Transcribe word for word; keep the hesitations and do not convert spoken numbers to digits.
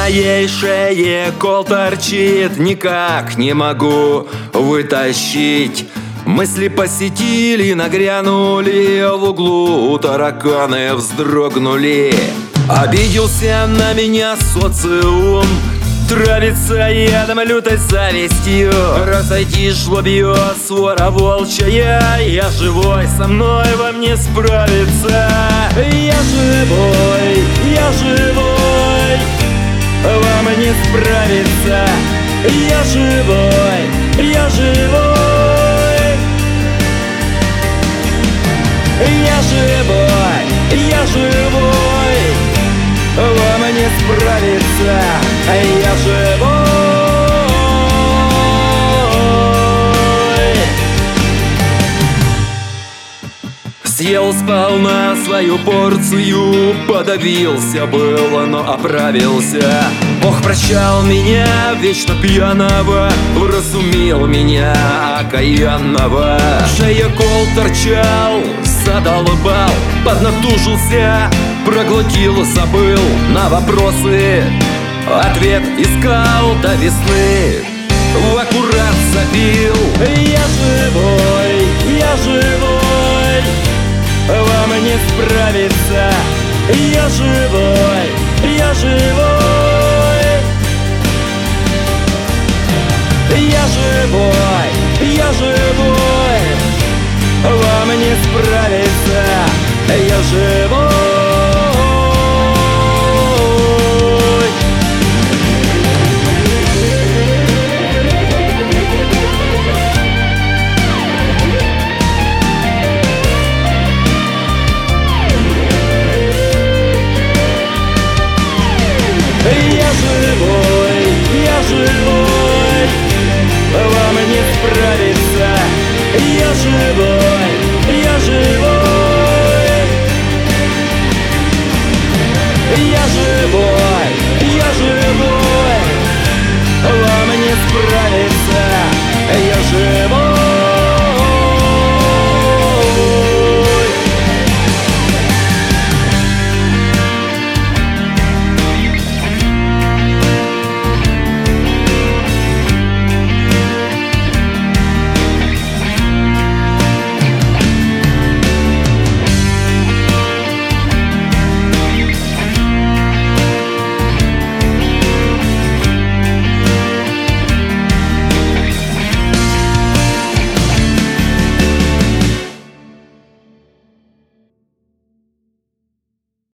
моей шее кол торчит, никак не могу вытащить. Мысли посетили, нагрянули, в углу тараканы вздрогнули. Обиделся на меня социум, травится ядом лютой завистью. Разойди жлобье, свора волчья, я живой, со мной вам не справиться. Я живой, я живой, вам не справиться. Я живой, я живой, я живой, я живой, вам не справиться. Я живой. Съел сполна свою порцию, подавился было, но оправился. Бог прощал меня, вечно пьяного, вразумил меня, окаянного. Шея кол торчал, задолбал, поднатужился, проглотил, забыл на вопросы. Ответ искал до весны, в аккурат забил. Я живой, я живой, вам не справиться. Я живой, я живой, я живой, я живой, вам не справиться. Я живой. Я живой, я живой, вам не справиться. Я живой.